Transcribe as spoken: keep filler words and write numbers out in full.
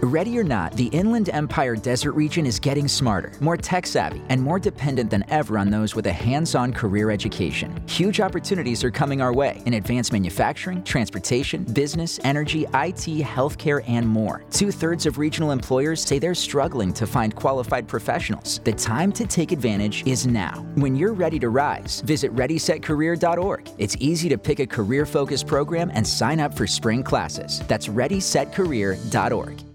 Ready or not, the Inland Empire Desert region is getting smarter, more tech-savvy, and more dependent than ever on those with a hands-on career education. Huge opportunities are coming our way in advanced manufacturing, transportation, business, energy, I T, healthcare, and more. Two-thirds of regional employers say they're struggling to find qualified professionals. The time to take advantage is now. When you're ready to rise, visit ready set career dot org. It's easy to pick a career-focused program and sign up for spring classes. That's ready set career dot org.